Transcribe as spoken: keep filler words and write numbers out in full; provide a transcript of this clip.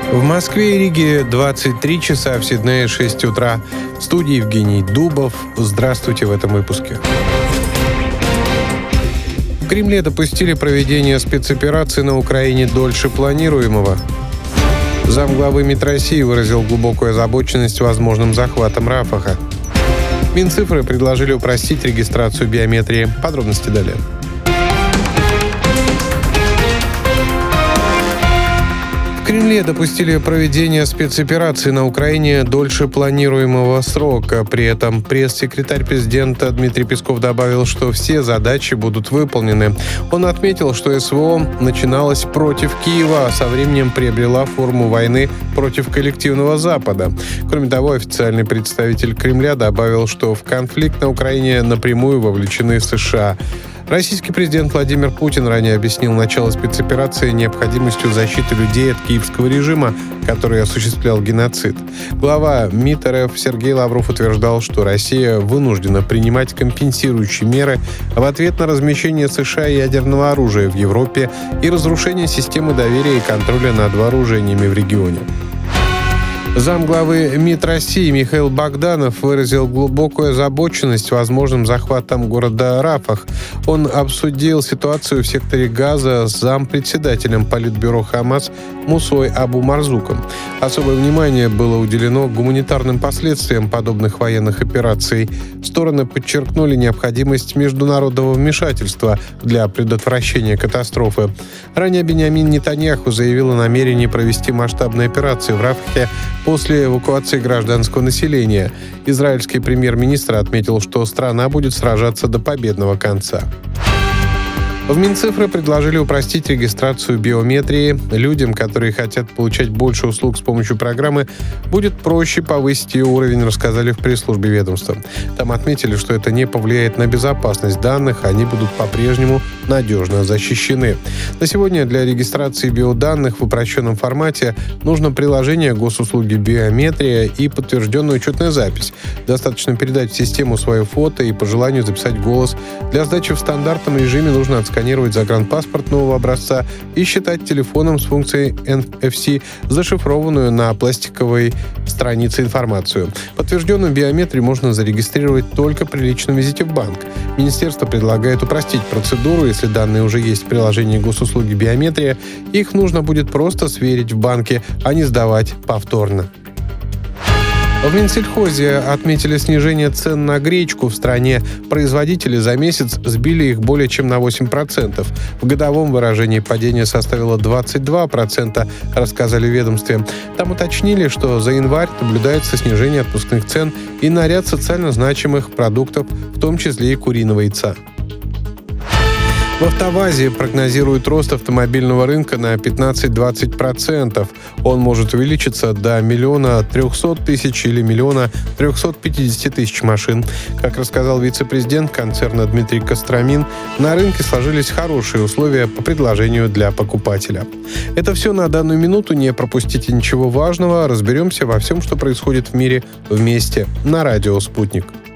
В Москве и Риге двадцать три часа, в Сиднее шесть утра. В студии Евгений Дубов. Здравствуйте в этом выпуске. В Кремле допустили проведение спецоперации на Украине дольше планируемого. Замглавы МИД России выразил глубокую озабоченность возможным захватом Рафаха. Минцифры предложили упростить регистрацию биометрии. Подробности далее. В Кремле допустили проведение спецоперации на Украине дольше планируемого срока. При этом пресс-секретарь президента Дмитрий Песков добавил, что все задачи будут выполнены. Он отметил, что СВО начиналось против Киева, а со временем приобрела форму войны против коллективного Запада. Кроме того, официальный представитель Кремля добавил, что в конфликт на Украине напрямую вовлечены США. Российский президент Владимир Путин ранее объяснил начало спецоперации необходимостью защиты людей от киевского режима, который осуществлял геноцид. Глава МИД РФ Сергей Лавров утверждал, что Россия вынуждена принимать компенсирующие меры в ответ на размещение США ядерного оружия в Европе и разрушение системы доверия и контроля над вооружениями в регионе. Замглавы МИД России Михаил Богданов выразил глубокую озабоченность возможным захватом города Рафах. Он обсудил ситуацию в секторе Газа с зампредседателем Политбюро ХАМАС Мусой Абу Марзуком. Особое внимание было уделено гуманитарным последствиям подобных военных операций. Стороны подчеркнули необходимость международного вмешательства для предотвращения катастрофы. Ранее Биньямин Нетаньяху заявил о намерении провести масштабные операции в Рафахе после эвакуации гражданского населения. Израильский премьер-министр отметил, что страна будет сражаться до победного конца. В Минцифры предложили упростить регистрацию биометрии. Людям, которые хотят получать больше услуг с помощью программы, будет проще повысить ее уровень, рассказали в пресс-службе ведомства. Там отметили, что это не повлияет на безопасность данных, они будут по-прежнему надежно защищены. На сегодня для регистрации биоданных в упрощенном формате нужно приложение госуслуги «Биометрия» и подтвержденная учетная запись. Достаточно передать в систему свое фото и по желанию записать голос. Для сдачи в стандартном режиме нужно отсканировать загранпаспорт нового образца и считать телефоном с функцией эн эф си зашифрованную на пластиковой странице информацию. Подтвержденную биометрию можно зарегистрировать только при личном визите в банк. Министерство предлагает упростить процедуру. Если данные уже есть в приложении госуслуги «Биометрия», их нужно будет просто сверить в банке, а не сдавать повторно. В Минсельхозе отметили снижение цен на гречку в стране. Производители за месяц сбили их более чем на восемь процентов. В годовом выражении падение составило двадцать два процента, рассказали в ведомстве. Там уточнили, что за январь наблюдается снижение отпускных цен и на ряд социально значимых продуктов, в том числе и куриного яйца. В «АвтоВАЗе» прогнозируют рост автомобильного рынка на пятнадцать-двадцать процентов. Он может увеличиться до миллиона трехсот тысяч или миллиона трехсот пятидесяти тысяч машин. Как рассказал вице-президент концерна Дмитрий Костромин, на рынке сложились хорошие условия по предложению для покупателя. Это все на данную минуту. Не пропустите ничего важного. Разберемся во всем, что происходит в мире вместе на радио «Спутник».